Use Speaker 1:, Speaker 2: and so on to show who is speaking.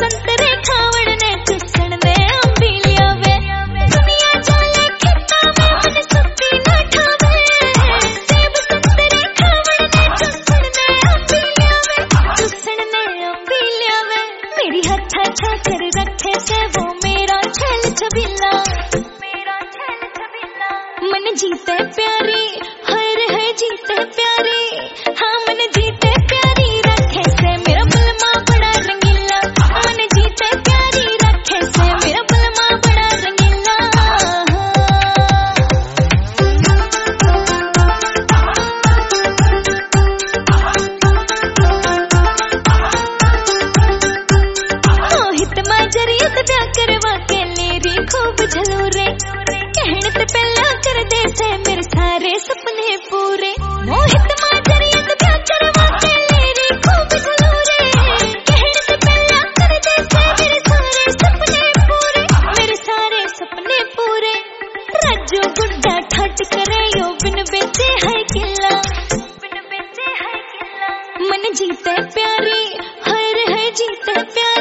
Speaker 1: संतरे खावड़ ने चुसण ने अंबीलिया वे दुनिया चले खिता में मन सुती ना ठावे सेब संतरे खावड़ ने चुसण ने अंबीलिया वे मेरी हथा छाकर रखे से वो मेरा छल छबीला मन जीते प्यारी हर है जीते प्यारी हाँ मन जीते प्यारी रखे से मेरा बलमा बड़ा रंगीला मन जीते प्यारी रखे से मेरा बलमा बड़ा रंगीला मोहित माजरियत ब्याह करवा के लेरी खूब झलूरे कहने ते पहला कर दे से मेरे सारे सपने पूरे मोहित माजरियत ब्याह करवा के लेरी खूब झलूरे कहने ते पहला कर दे से मेरे सारे सपने पूरे राजू गुड्डा ठट करे यो बिन बेचे है किला मन जीते प्यारी हर है जीते प्यारी